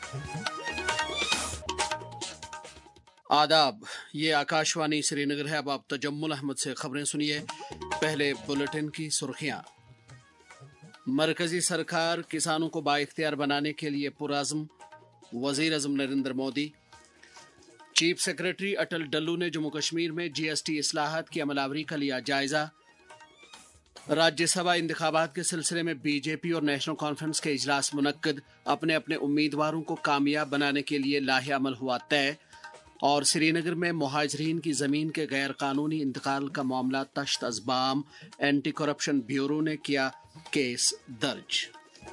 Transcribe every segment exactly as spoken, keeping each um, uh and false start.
आदाब, ये आकाशवाणी श्रीनगर है। अब आप तजम्मुल अहमद से खबरें सुनिए। पहले बुलेटिन की सुर्खियां। मरकजी सरकार किसानों को बाइख्तियार बनाने के लिए पुरअज़्म, वज़ीर आज़म नरेंद्र मोदी। चीफ सेक्रेटरी अटल डल्लू ने जम्मू कश्मीर में जीएसटी इस्लाहात की अमलावरी का लिया जायजा। राज्यसभा इंतखाबात के सिलसिले में बीजेपी और नेशनल कॉन्फ्रेंस के इजलास मुनक्कद, अपने अपने उम्मीदवारों को कामयाब बनाने के लिए लाहे अमल हुआ तय। और श्रीनगर में मुहाजिरीन की जमीन के गैर कानूनी इंतकाल का मामला तश्त अज़बाम, एंटी करप्शन ब्यूरो ने किया केस दर्ज।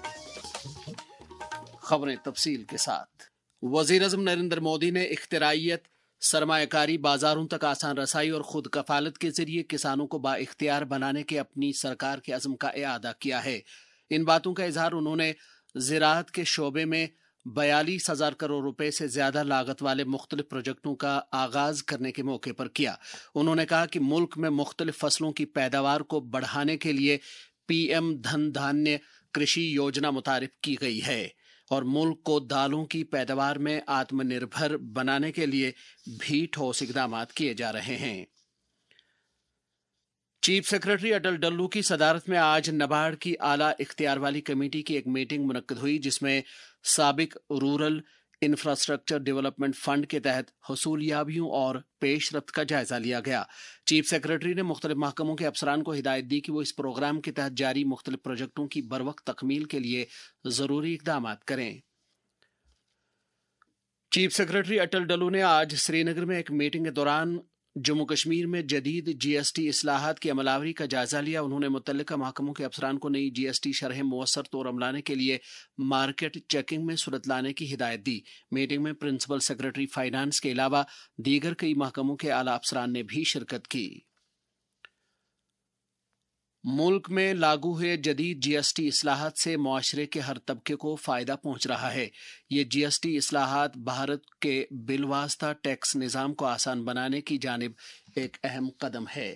खबरें तफसील के साथ। वज़ीर आज़म नरेंद्र मोदी ने इख्तिराइयत, सरमायाकारी, बाजारों तक आसान रसाई और खुद कफालत के जरिए किसानों को बाइख्तियार बनाने के अपनी सरकार के अज़्म का इआदा किया है। इन बातों का इजहार उन्होंने ज़राअत के शोबे में बयालीस हजार करोड़ रुपए से ज्यादा लागत वाले मुख्तलिफ प्रोजेक्टों का आगाज करने के मौके पर किया। उन्होंने कहा कि मुल्क में मुख्तलिफ फसलों की पैदावार को बढ़ाने के लिए पीएम धन धान्य कृषि योजना मुतारिफ की गई है और मुल्क को दालों की पैदावार में आत्मनिर्भर बनाने के लिए भी ठोस इकदाम किए जा रहे हैं। चीफ सेक्रेटरी अटल डल्लू की सदारत में आज नबार्ड की आला इख्तियार वाली कमेटी की एक मीटिंग मुनक्कद हुई, जिसमें साबिक रूरल इंफ्रास्ट्रक्चर डेवलपमेंट फंड के तहत हसूलियाबियों और पेशरफ्त का जायजा लिया गया। चीफ सेक्रेटरी ने मुख्तलिफ महकमों के अफसरान को हिदायत दी कि वो इस प्रोग्राम के तहत जारी मुख्तलिफ प्रोजेक्टों की बरवक्त तकमील के लिए जरूरी इकदाम करें। चीफ सेक्रेटरी अटल डल्लू ने आज श्रीनगर में एक मीटिंग के दौरान जम्मू कश्मीर में जदीद जीएसटी इस्लाहात की अमलावरी का जायजा लिया। उन्होंने मुतल्लिका महकमों के अफसरान को नई जीएसटी शरह मुअस्सर तौर अमलाने के लिए मार्केट चेकिंग में सूरत लाने की हिदायत दी। मीटिंग में प्रिंसिपल सेक्रेटरी फाइनेंस के अलावा दीगर कई महकमों के आला अफसरान ने भी शिरकत की। मुल्क में लागू हुए जदीद जीएसटी इस्लाहात से मुआशरे के हर तबके को फायदा पहुंच रहा है। ये जीएसटी इस्लाहात भारत के बिलवास्ता टैक्स निज़ाम को आसान बनाने की जानिब एक अहम कदम है।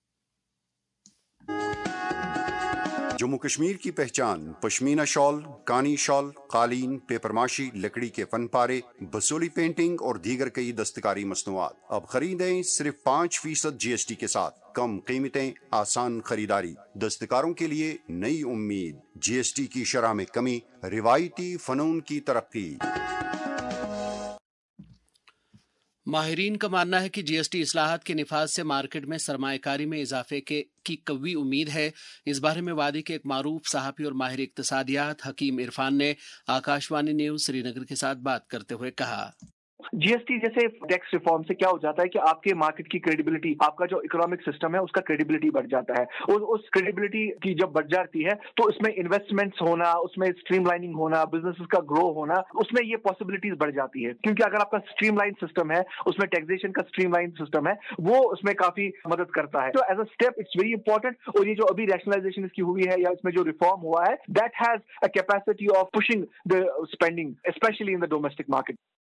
जम्मू कश्मीर की पहचान पश्मीना शॉल, कानी शॉल, कालीन, पेपरमाशी, लकड़ी के फन पारे, बसोली पेंटिंग और दीगर कई दस्तकारी मसनूआत। अब खरीदें सिर्फ पाँच फीसद जीएसटी के साथ। कम कीमतें, आसान खरीदारी, दस्तकारों के लिए नई उम्मीद। जीएसटी की शरह में कमी, रिवायती फनून की तरक्की। माहिरीन का मानना है कि जीएसटी इस्लाहात के निफाज से मार्केट में सरमायाकारी में इजाफे के की कवी उम्मीद है। इस बारे में वादी के एक मारूफ सहाफ़ी और माहिर इक्तिसादियात हकीम इरफान ने आकाशवाणी न्यूज श्रीनगर के साथ बात करते हुए कहा, जीएसटी जैसे टैक्स रिफॉर्म से क्या हो जाता है कि आपके मार्केट की क्रेडिबिलिटी, आपका जो इकोनॉमिक सिस्टम है उसका क्रेडिबिलिटी बढ़ जाता है। उस उस क्रेडिबिलिटी की जब बढ़ जाती है तो इसमें इन्वेस्टमेंट्स होना, उसमें स्ट्रीमलाइनिंग होना, बिजनेसेस का ग्रो होना, उसमें ये पॉसिबिलिटीज बढ़ जाती है। क्योंकि अगर आपका स्ट्रीमलाइन सिस्टम है, उसमें टैक्सेशन का स्ट्रीमलाइन सिस्टम है, वो उसमें काफी मदद करता है। तो as a step it's very important. और ये जो अभी रैशनलाइजेशन इसकी हुई है या इसमें जो रिफॉर्म हुआ है, that has a capacity of pushing the spending specially in the domestic market.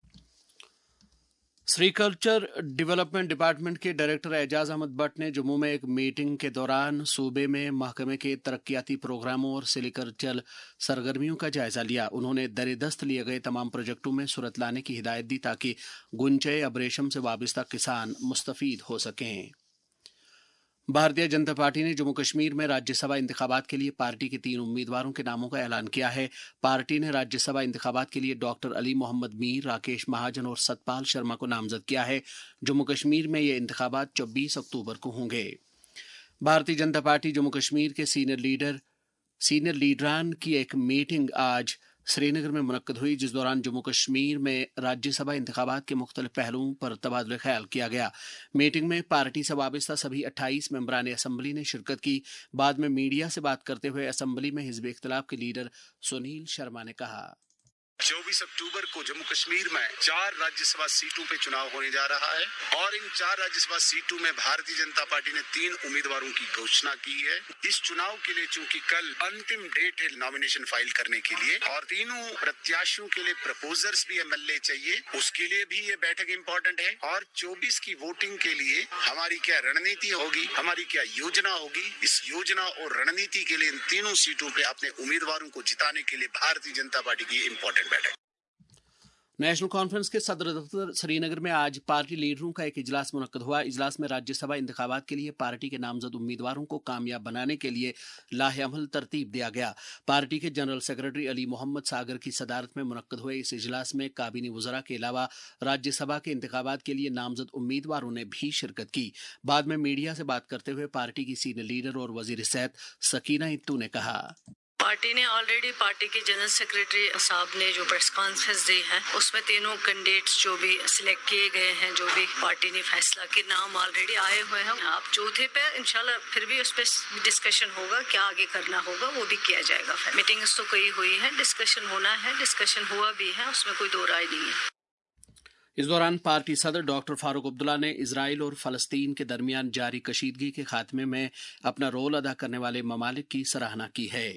Sericulture development department के डायरेक्टर एजाज अहमद बट ने जम्मू में एक मीटिंग के दौरान सूबे में महकमे के तरक्याती प्रोग्रामों और सेरीकल्चर सरगर्मियों का जायजा लिया। उन्होंने दरेदस्त लिए गए तमाम प्रोजेक्टों में सूरत लाने की हिदायत दी ताकि गुंचे अब रेशम से वाबस्ता किसान मुस्तफीद हो सकें। भारतीय जनता पार्टी ने जम्मू कश्मीर में राज्यसभा इंतखाबात के लिए पार्टी के तीन उम्मीदवारों के नामों का ऐलान किया है। पार्टी ने राज्यसभा इंतखाबात के लिए डॉक्टर अली मोहम्मद मीर, राकेश महाजन और सतपाल शर्मा को नामजद किया है। जम्मू कश्मीर में ये इंतखाबात चौबीस अक्टूबर को होंगे। भारतीय जनता पार्टी जम्मू कश्मीर के सीनियर लीडर सीनियर लीडरान की एक मीटिंग आज श्रीनगर में मुनक्कद हुई, जिस दौरान जम्मू कश्मीर में राज्यसभा इंतखाबात के मुख्तलिफ पहलुओं पर तबादला ख्याल किया गया। मीटिंग में पार्टी से वाबस्ता सभी अट्ठाईस मेंबरान असम्बली ने शिरकत की। बाद में मीडिया से बात करते हुए असम्बली में हिज़्ब इख्तिलाफ के लीडर सुनील शर्मा ने कहा, चौबीस अक्टूबर को जम्मू कश्मीर में चार राज्यसभा सीटों पे चुनाव होने जा रहा है और इन चार राज्यसभा सीटों में भारतीय जनता पार्टी ने तीन उम्मीदवारों की घोषणा की है। इस चुनाव के लिए चूंकि कल अंतिम डेट है नॉमिनेशन फाइल करने के लिए और तीनों प्रत्याशियों के लिए प्रपोजल्स भी एमएलए चाहिए, उसके लिए भी ये बैठक इम्पोर्टेंट है। और चौबीस की वोटिंग के लिए हमारी क्या रणनीति होगी, हमारी क्या योजना होगी, इस योजना और रणनीति के लिए इन तीनों सीटों पे अपने उम्मीदवारों को जिताने के लिए भारतीय जनता पार्टी की इम्पोर्टेंट बैठक। नेशनल कॉन्फ्रेंस के सदर दफ्तर श्रीनगर में आज पार्टी लीडरों का एक इजलास मुनक्कद हुआ। इजलास में राज्यसभा इंतखाबात के लिए पार्टी के नामजद उम्मीदवारों को कामयाब बनाने के लिए लाहेअमल तरतीब दिया गया। पार्टी के जनरल सेक्रेटरी अली मोहम्मद सागर की सदारत में मुनक्कद हुए इस इजलास में काबीनी वज़रा के अलावा राज्यसभा के इंतखाबात के लिए नामजद उम्मीदवारों ने भी शिरकत की। बाद में मीडिया से बात करते हुए पार्टी की सीनियर लीडर और वजीर सेहत सकीना इत्तू ने कहा, पार्टी ने ऑलरेडी पार्टी के जनरल सेक्रेटरी साहब ने जो प्रेस कॉन्फ्रेंस दी है उसमें तीनों कैंडिडेट्स जो भी सिलेक्ट किए गए हैं, जो भी पार्टी ने फैसला के नाम ऑलरेडी आए हुए हैं। आप चौथे पे इंशाल्लाह फिर भी उस पर डिस्कशन होगा, क्या आगे करना होगा वो भी किया जाएगा। फिर मीटिंग्स तो कई हुई है, डिस्कशन होना है, डिस्कशन हुआ भी है, उसमें कोई दो राय नहीं है। इस दौरान पार्टी सदर डॉक्टर फारूक अब्दुल्ला ने इजराइल और फलस्तीन के दरमियान जारी कशीदगी के खात्मे में अपना रोल अदा करने वाले ममालिक की सराहना की है।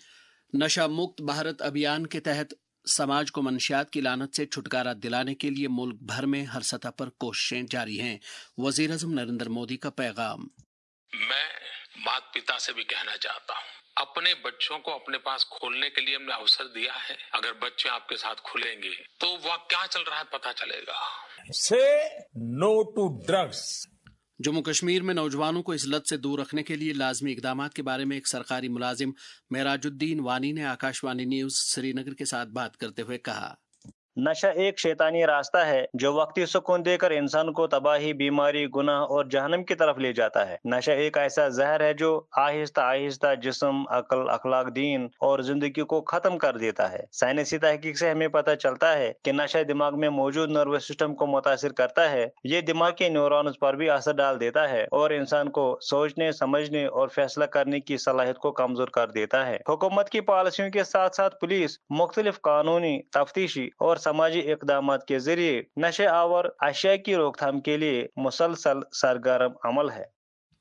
नशा मुक्त भारत अभियान के तहत समाज को मंशियात की लानत से छुटकारा दिलाने के लिए मुल्क भर में हर सतह पर कोशिशें जारी हैं। वजीर आज़म नरेंद्र मोदी का पैगाम। मैं माता पिता से भी कहना चाहता हूँ, अपने बच्चों को अपने पास खोलने के लिए हमने अवसर दिया है। अगर बच्चे आपके साथ खुलेंगे तो वह क्या चल रहा है पता चलेगा। से no to drugs. Jammu Kashmir में नौजवानों को इस लत से दूर रखने के लिए लाजमी इकदामात के बारे में एक सरकारी मुलाजिम मेराजुद्दीन वानी ने आकाशवाणी न्यूज श्रीनगर के साथ बात करते हुए कहा, नशा एक शैतानी रास्ता है जो वक्ती सुकून देकर इंसान को तबाही, बीमारी, गुनाह और जहन्नम की तरफ ले जाता है। नशा एक ऐसा जहर है जो आहिस्ता आहिस्ता जिस्म, अक्ल, अखलाक, दीन और जिंदगी को खत्म कर देता है। साइंसी तहकीक से हमें पता चलता है कि नशा दिमाग में मौजूद नर्वस सिस्टम को मुतासिर करता है। ये दिमाग के न्यूरॉन्स पर भी असर डाल देता है और इंसान को सोचने, समझने और फैसला करने की सलाहियत को कमजोर कर देता है। हुकूमत की पॉलिसियों के साथ साथ पुलिस मुख्तलिफ कानूनी, तफ्तीशी और समाजी इक़दामात के जरिए नशे आवर अशिया की रोकथाम के लिए मुसलसल सरगर्म अमल है।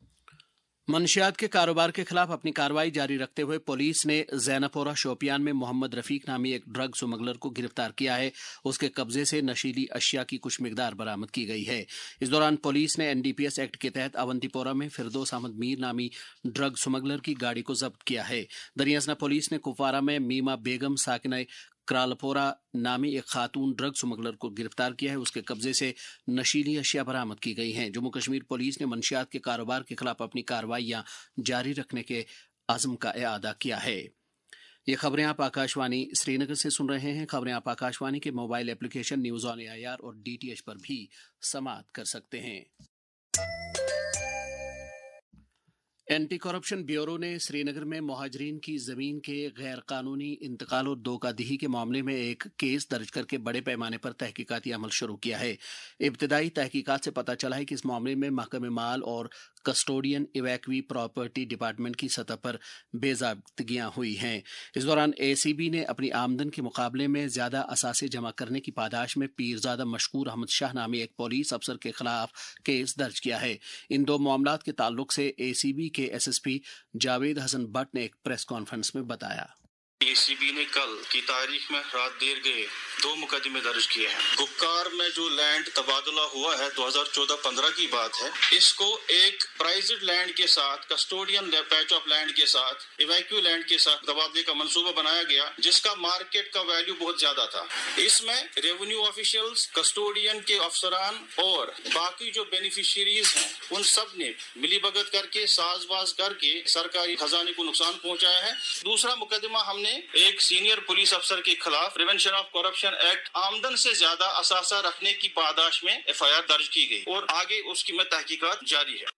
मंशियात के कारोबार के खिलाफ अपनी कार्रवाई जारी रखते हुए पुलिस ने ज़ैनपोरा शोपियान में मोहम्मद रफीक नामी एक ड्रग स्मगलर को गिरफ्तार किया है। उसके कब्जे से नशीली अशिया की कुछ मिकदार बरामद की गई है। इस दौरान पुलिस ने एनडीपीएस एक्ट के तहत अवंतीपोरा में फिरदौस अहमद मीर नामी ड्रग स्मगलर की गाड़ी को जब्त किया है। दरियासना पुलिस ने कुपवारा में मीमा बेगम साकिना क्रालपोरा नामी एक खातून ड्रग स्मगलर को गिरफ्तार किया है। उसके कब्जे से नशीली अशिया बरामद की गई हैं। जम्मू कश्मीर पुलिस ने मंशियात के कारोबार के खिलाफ अपनी कार्रवाइयां जारी रखने के अज़्म का इआदा किया है। ये खबरें आप आकाशवाणी श्रीनगर से सुन रहे हैं। खबरें आप आकाशवाणी के mobile application news on AIR और डीटीएच पर भी समाअत कर सकते हैं। एंटी करप्शन ब्यूरो ने श्रीनगर में मुहाजिरीन की जमीन के गैर कानूनी इंतकाल और धोखाधड़ी के मामले में एक केस दर्ज करके बड़े पैमाने पर तहकीकाती अमल शुरू किया है। इब्तदाई तहकीकात से पता चला है कि इस मामले में महकमे माल और कस्टोडियन इवैक्वी प्रॉपर्टी डिपार्टमेंट की सतह पर बेज़ाब्तगियां हुई हैं। इस दौरान एसीबी ने अपनी आमदन के मुकाबले में ज्यादा असासे जमा करने की पादाश में पीरजादा मशकूर अहमद शाह नामी एक पुलिस अफसर के खिलाफ केस दर्ज किया है। इन दो मामलात के ताल्लुक से एसीबी के एसएसपी जावेद हसन भट्ट ने एक प्रेस कॉन्फ्रेंस में बताया, एसीबी ने कल की तारीख में रात देर गए दो मुकदमे दर्ज किए हैं। गुपकार में जो लैंड तबादला हुआ है दो हज़ार चौदह पंद्रह की बात है, इसको एक प्राइज्ड लैंड के साथ, कस्टोडियन पैच ऑफ लैंड के साथ, इवैक्यू लैंड के साथ तबादले का मंसूबा बनाया गया जिसका मार्केट का वैल्यू बहुत ज्यादा था। इसमें रेवेन्यू ऑफिशियल्स, कस्टोडियन के अफसरान और बाकी जो बेनिफिशियरीज हैं उन सब ने मिलीभगत करके, साजबाज करके सरकारी खजाने को नुकसान पहुंचाया है। दूसरा मुकदमा हमने एक सीनियर पुलिस अफसर के खिलाफ प्रिवेंशन ऑफ करप्शन एक्ट आमदन से ज्यादा असासा रखने की पादाश में एफआईआर दर्ज की गई और आगे उसकी में तहकीकात जारी है।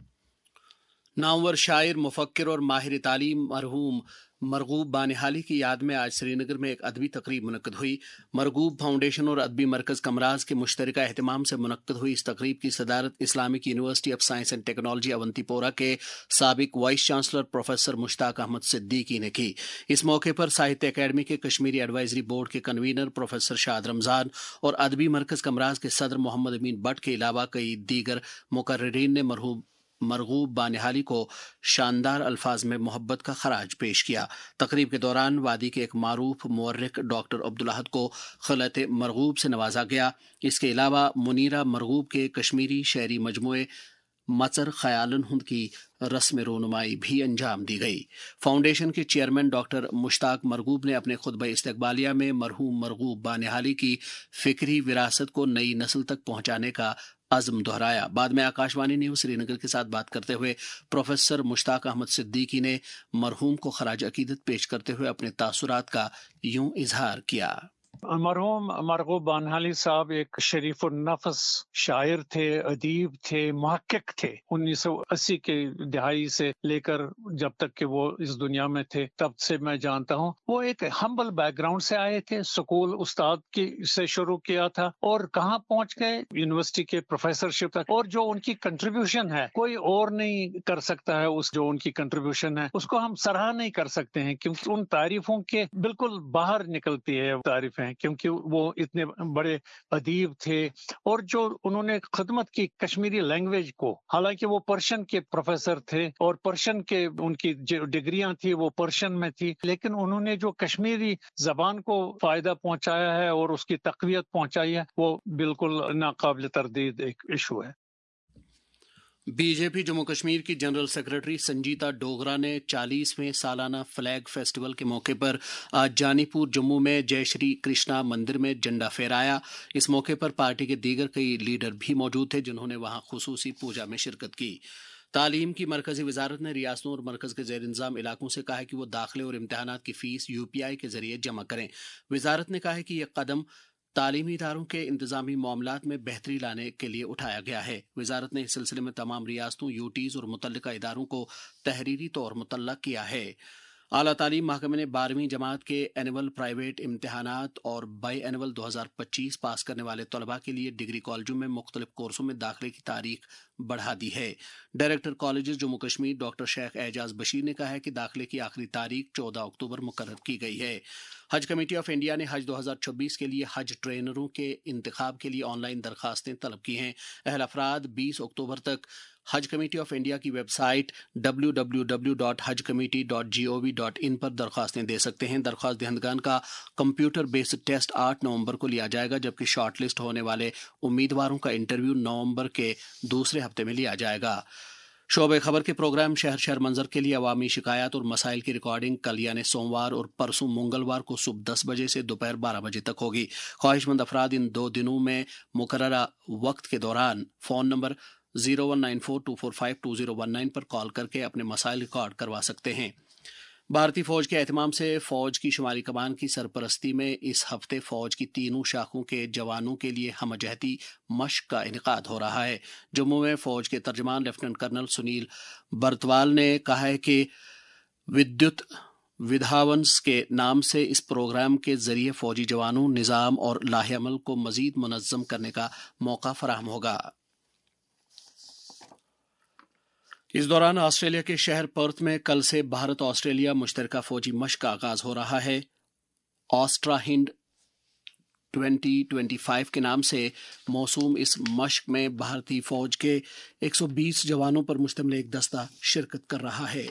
नामवर शायर, मुफक्किर और माहिर तालीम मरहूम मरगूब बानिहाली की याद में आज श्रीनगर में एक अदबी तकरीब मुनक्कद हुई। मरगूब फाउंडेशन और अदबी मरकज कमराज के मुश्तरका एहतमाम से मुनक्कद हुई इस तकरीब की सदारत Islamic university of science and technology Awantipora के साबिक vice chancellor professor Mushtaq Ahmad Siddiqui ने की। इस मौके पर साहित्य अकेडमी के कश्मीरी एडवाइजरी बोर्ड के कन्वीनर प्रोफेसर शाद रमजान और अदबी मरकज कमराज के सदर मोहम्मद अमीन भट्ट के अलावा कई दीगर मुकर्रिरीन ने मरहूम मरगूब बानिहाली को शानदार अल्फाज में मोहब्बत का खराज पेश किया। तकरीब के दौरान वादी के एक मारूफ मुवर्रिख डॉक्टर अब्दुल अहद को खिलत मरगूब से नवाजा गया। इसके अलावा मुनीरा मरगूब के कश्मीरी शायरी मजमूए मचर ख्यालन हुंद की रस्म रोनुमाई भी अंजाम दी गई। फाउंडेशन के चेयरमैन डॉक्टर मुश्ताक मरगूब ने अपने खुतबा इस्तकबालिया में मरहूम मरगूब बानिहाली की फिक्री विरासत को नई नस्ल तक पहुंचाने का अज़्म दोहराया। बाद में आकाशवाणी न्यूज़ श्रीनगर के साथ बात करते हुए प्रोफेसर मुश्ताक अहमद सिद्दीकी ने मरहूम को खराज अकीदत पेश करते हुए अपने तासुरात का यूं इजहार किया। मरहूम मरगूब बानिहाली साहब एक शरीफ नफस शायर थे, अदीब थे, मुहक्किक थे। उन्नीस सौ अस्सी के दहाई से लेकर जब तक कि वो इस दुनिया में थे तब से मैं जानता हूँ। वो एक हम्बल बैकग्राउंड से आए थे, स्कूल उस्ताद की से शुरू किया था और कहाँ पहुँच गए, यूनिवर्सिटी के प्रोफेसरशिप तक। और जो उनकी कंट्रीब्यूशन है कोई और नहीं कर सकता है, उस जो उनकी कंट्रीब्यूशन है उसको हम सराहा नहीं कर सकते हैं, क्योंकि उन तारीफों के बिल्कुल बाहर निकलती है तारीफें, क्योंकि वो इतने बड़े अदीब थे। और जो उन्होंने खिदमत की कश्मीरी लैंग्वेज को, हालांकि वो पर्शियन के प्रोफेसर थे और पर्शियन के उनकी जो डिग्रियां थी वो पर्शियन में थी, लेकिन उन्होंने जो कश्मीरी जबान को फायदा पहुंचाया है और उसकी तकवीत पहुंचाई है वो बिल्कुल नाकाबिल तरदीद एक इशू है। बीजेपी जम्मू कश्मीर की जनरल सेक्रेटरी संजीता डोगरा ने चालीसवें सालाना फ्लैग फेस्टिवल के मौके पर आज जानीपुर जम्मू में जय श्री कृष्णा मंदिर में झंडा फहराया। इस मौके पर पार्टी के दीगर कई लीडर भी मौजूद थे जिन्होंने वहां खुसूसी पूजा में शिरकत की। तालीम की मरकजी वजारत ने रियासतों और मरकज के जेर इंतजाम इलाकों से कहा है कि वो दाखिले और इम्तहानात की फीस यूपीआई के जरिए जमा करें। वजारत ने कहा है कि यह कदम तालीमी इदारों के इंतजामी मामलात में बेहतरी लाने के लिए उठाया गया है। वजारत ने इस सिलसिले में तमाम रियासतों, यूटीज और मुतल्लिका इदारों को तहरीरी तौर मुतल्लक किया है। आला तालीम महकमे ने बारहवीं जमात के एनुअल प्राइवेट इम्तहानात और बाई एनुअल दो हजार पच्चीस पास करने वाले तलबा के लिए डिग्री कॉलेजों में मुख्तलिफ कोर्सों में दाखिले की तारीख बढ़ा दी है। Director colleges Jammu Kashmir doctor Sheikh Ejaz Bashir ने कहा है कि दाखिले की आखिरी तारीख चौदह अक्टूबर मुकर्रर की गई है। हज कमेटी ऑफ इंडिया ने हज दो हजार छब्बीस के लिए हज ट्रेनरों के इंतखाब के लिए ऑनलाइन दरखास्तें तलब की हैं। अहल अफराद बीस अक्टूबर तक हज कमेटी ऑफ इंडिया की website W W W dot Haj committee dot G O V dot in पर दरखास्तें दे सकते हैं। दरखास्त दहंदगान का कंप्यूटर बेस्ड टेस्ट आठ नवंबर को लिया जाएगा, जबकि शॉर्ट लिस्ट होने वाले उम्मीदवारों का इंटरव्यू नवंबर के दूसरे हफ्ते में लिया जाएगा। शोबे खबर के प्रोग्राम शहर शहर मंजर के लिए अवामी शिकायत और मसाइल की रिकॉर्डिंग कल यानी सोमवार और परसों मंगलवार को सुबह दस बजे से दोपहर बारह बजे तक होगी। ख्वाहिशमंद अफराद इन दो दिनों में मुकर्ररा वक्त के दौरान phone number zero one nine four two four five two zero one nine पर कॉल करके अपने मसाइल रिकॉर्ड करवा सकते हैं। भारतीय फौज के एहतमाम से फौज की शुमारी कमान की सरपरस्ती में इस हफ्ते फौज की तीनों शाखों के जवानों के लिए हमजहती मश्क का इनेकाद हो रहा है। जम्मू में फौज के तर्जमान लेफ्टिनेंट कर्नल सुनील बर्तवाल ने कहा है कि विद्युत विधावंस के नाम से इस प्रोग्राम के जरिए फौजी जवानों, निज़ाम और लाहे अमल को मजीद मुनज़्ज़म करने का मौका फराहम होगा। इस दौरान ऑस्ट्रेलिया के शहर पर्थ में कल से भारत ऑस्ट्रेलिया मुश्तरका फौजी मश्क का आगाज हो रहा है। AustraHind twenty twenty five के नाम से मौसूम इस मश्क में भारतीय फौज के एक सौ बीस जवानों पर मुश्तमिल एक दस्ता शिरकत कर रहा है।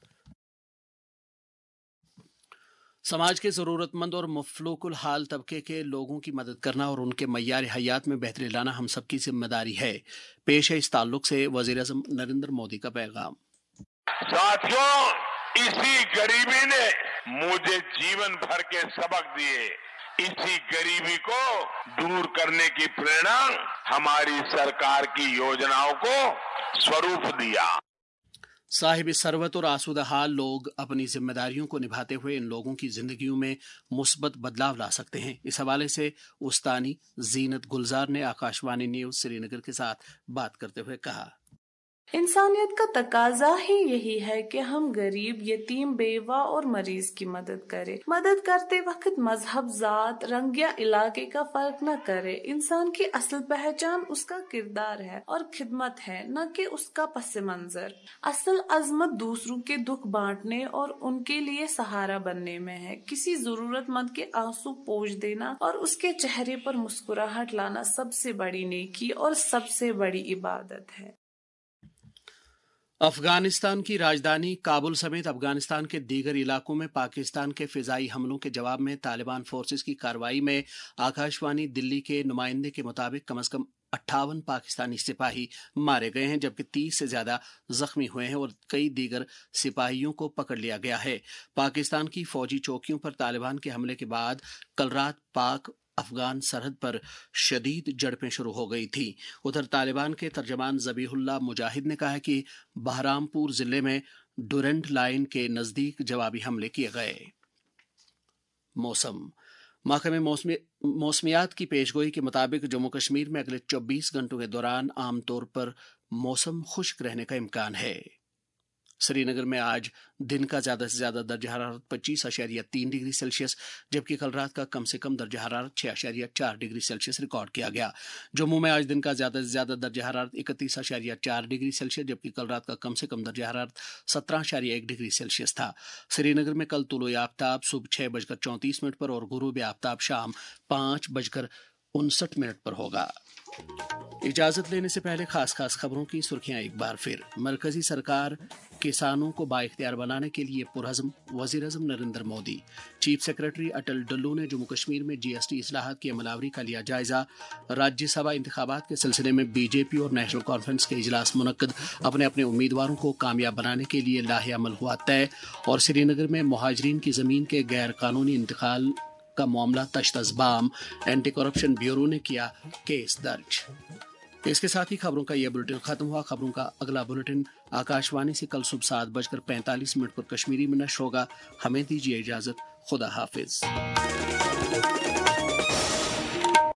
समाज के ज़रूरतमंद और मफलूकुल हाल तबके के लोगों की मदद करना और उनके मय्यार हयात में बेहतरी लाना हम सबकी जिम्मेदारी है। पेश है इस ताल्लुक से वज़ीर आज़म नरेंद्र मोदी का पैगाम। साथियों, इसी गरीबी ने मुझे जीवन भर के सबक दिए। इसी गरीबी को दूर करने की प्रेरणा हमारी सरकार की योजनाओं को स्वरूप दिया। साहिब सरवत और आसूदा हाल लोग अपनी जिम्मेदारियों को निभाते हुए इन लोगों की जिंदगियों में मुस्बत बदलाव ला सकते हैं। इस हवाले से उस्तानी जीनत गुलजार ने आकाशवाणी न्यूज श्रीनगर के साथ बात करते हुए कहा, इंसानियत का तकाजा ही यही है कि हम गरीब, यतीम, बेवा और मरीज की मदद करें। मदद करते वक्त मजहब, जात, रंग या इलाके का फर्क न करें। इंसान की असल पहचान उसका किरदार है और खिदमत है, न कि उसका पस मंजर। असल अजमत दूसरों के दुख बांटने और उनके लिए सहारा बनने में है। किसी जरूरतमंद के आंसू पोंछ देना और उसके चेहरे पर मुस्कुराहट लाना सबसे बड़ी नेकी और सबसे बड़ी इबादत है। अफगानिस्तान की राजधानी काबुल समेत अफगानिस्तान के दीगर इलाकों में पाकिस्तान के फिजाई हमलों के जवाब में तालिबान फोर्सेस की कार्रवाई में आकाशवाणी दिल्ली के नुमाइंदे के मुताबिक कम अज कम अट्ठावन पाकिस्तानी सिपाही मारे गए हैं, जबकि तीस से ज्यादा जख्मी हुए हैं और कई दीगर सिपाहियों को पकड़ लिया गया है। पाकिस्तान की फौजी चौकियों पर तालिबान के हमले के बाद कल रात पाक अफगान सरहद पर शदीद झड़पें शुरू हो गई थी। उधर तालिबान के तर्जमान ज़बीहुल्लाह मुजाहिद ने कहा है कि बहरामपुर जिले में डुरेंट लाइन के नजदीक जवाबी हमले किए गए। मौसम महकमे मौसमियात की पेशगोई के मुताबिक जम्मू कश्मीर में अगले चौबीस घंटों के दौरान आमतौर पर मौसम खुश्क रहने का इम्कान है। श्रीनगर में आज दिन का ज्यादा से ज्यादा दर्जा हरारत पच्चीस अशारिया तीन डिग्री सेल्सियस जबकि कल रात का कम से कम दर्जा हरारत छह अशारिया चार डिग्री सेल्सियस रिकॉर्ड किया गया। जम्मू में आज दिन का ज्यादा से ज्यादा दर्जा हरारत इकतीस अशारिया चार डिग्री सेल्सियस जबकि कल रात का कम से कम दर्जा हरारत सत्रह अशारिया एक डिग्री सेल्सियस था। श्रीनगर में कल तुलो आफ्ताब सुबह छह बजकर चौंतीस मिनट पर और गुरूब आफ्ताब शाम पाँच बजकर उनसठ मिनट पर होगा। इजाजत लेने से पहले खास खास खबरों की सुर्खियां एक बार फिर। मरकजी सरकार किसानों को बाइख्तियार बनाने के लिए पुरहज़्म, वज़ीर आज़म नरेंद्र मोदी। चीफ सेक्रेटरी अटल डल्लू ने जम्मू कश्मीर में जीएसटी इस्लाहात की अमलावरी का लिया जायजा। राज्यसभा इंतखाबात के सिलसिले में बीजेपी और नेशनल कॉन्फ्रेंस के इजलास मुनक्कद, अपने अपने उम्मीदवारों को कामयाब बनाने के लिए लाहे अमल हुआ तय। और श्रीनगर में मुहाजिरीन की जमीन के गैर कानूनी इंतकाल का मामला तश्त-अज़-बाम, एंटी करप्शन ब्यूरो ने किया केस दर्ज। इसके साथ ही खबरों का यह बुलेटिन खत्म हुआ। खबरों का अगला बुलेटिन आकाशवाणी से कल सुबह सात बजकर पैंतालीस मिनट पर कश्मीरी में नश्र होगा। हमें दीजिए इजाजत। खुदा हाफिज।